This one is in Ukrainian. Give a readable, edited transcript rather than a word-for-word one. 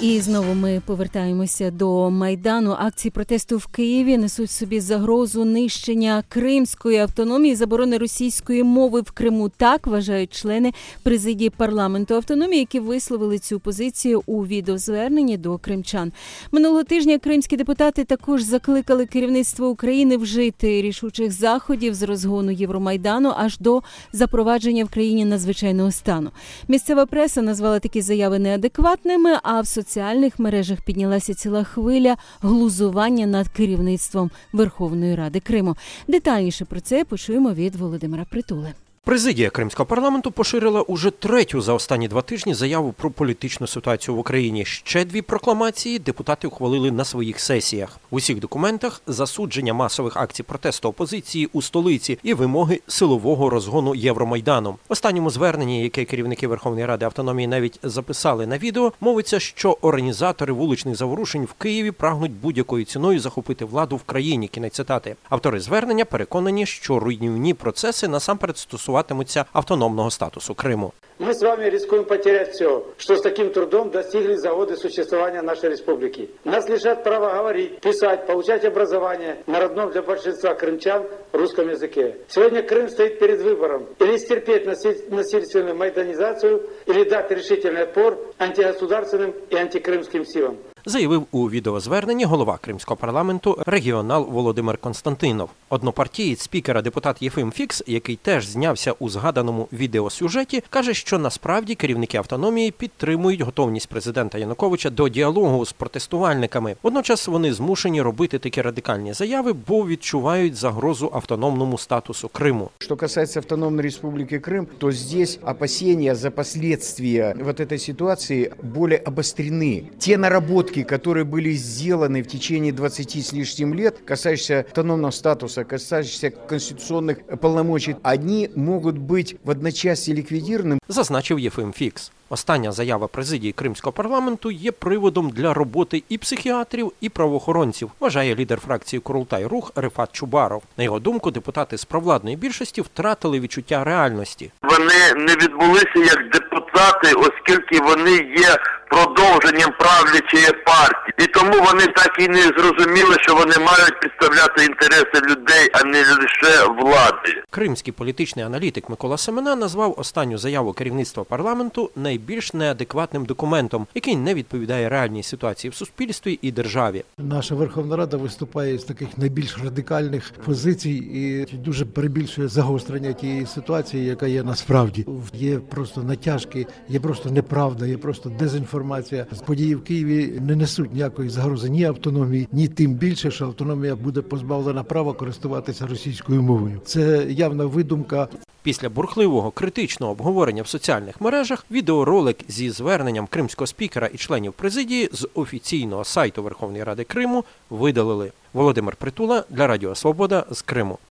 І знову ми повертаємося до Майдану. Акції протесту в Києві несуть собі загрозу нищення кримської автономії, заборони російської мови в Криму. Так вважають члени президії парламенту автономії, які висловили цю позицію у відеозверненні до кримчан. Минулого тижня кримські депутати також закликали керівництво України вжити рішучих заходів з розгону Євромайдану аж до запровадження в країні надзвичайного стану. Місцева преса назвала такі заяви неадекватними, а в соціальних мережах піднялася ціла хвиля глузування над керівництвом Верховної Ради Криму. Детальніше про це почуємо від Володимира Притули. Президія Кримського парламенту поширила уже третю за останні 2 тижні заяву про політичну ситуацію в Україні. Ще 2 прокламації депутати ухвалили на своїх сесіях. В усіх документах засудження масових акцій протесту опозиції у столиці і вимоги силового розгону Євромайдану. В останньому зверненні, яке керівники Верховної Ради автономії навіть записали на відео, мовиться, що організатори вуличних заворушень в Києві прагнуть будь-якою ціною захопити владу в країні. Кінець цитати. Автори звернення переконані, що руйнівні процеси насамперед стосуватимуться автономного статусу Криму. Мы с вами рискуем потерять все, что с таким трудом достигли за годы существования нашей республики. Нас лишат права говорить, писать, получать образование на родном для большинства крымчан русском языке. Сегодня Крым стоит перед выбором: или стерпеть насильственную майданизацию, или дать решительный отпор антигосударственным и антикрымским силам. Заявив у відеозверненні голова Кримського парламенту регіонал Володимир Константинов. Однопартієць спікера депутат Єфим Фікс, який теж знявся у згаданому відеосюжеті, каже, що насправді керівники автономії підтримують готовність президента Януковича до діалогу з протестувальниками. Водночас вони змушені робити такі радикальні заяви, бо відчувають загрозу автономному статусу Криму. Что касается автономной республики Крым, то здесь опасения за последствия вот этой ситуации более обострены. Те наработки, которые были сделаны в течение 20 с лишним лет, касающиеся автономного статуса, касающиеся конституционных полномочий, они могут быть в одночасье ликвидированы. Зазначив Єфим Фікс. Остання заява президії Кримського парламенту є приводом для роботи і психіатрів, і правоохоронців, вважає лідер фракції «Курултай-Рух» Рифат Чубаров. На його думку, депутати з провладної більшості втратили відчуття реальності. Вони не відбулися як депутати, оскільки вони є продовженням правлячої партії. І тому вони так і не зрозуміли, що вони мають представляти інтереси людей, а не лише влади. Кримський політичний аналітик Микола Семена назвав останню заяву керівництва парламенту найбільш неадекватним документом, який не відповідає реальній ситуації в суспільстві і державі. Наша Верховна Рада виступає з таких найбільш радикальних позицій і дуже перебільшує загострення тієї ситуації, яка є насправді. Є просто натяжки, є просто неправда, є просто дезінформація. Події в Києві не несуть ніякої загрози ні автономії, ні тим більше, що автономія буде позбавлена права користуватися російською мовою. Це явна видумка. Після бурхливого критичного обговорення в соціальних мережах відеоролик зі зверненням кримського спікера і членів президії з офіційного сайту Верховної Ради Криму видалили. Володимир Притула для Радіо Свобода з Криму.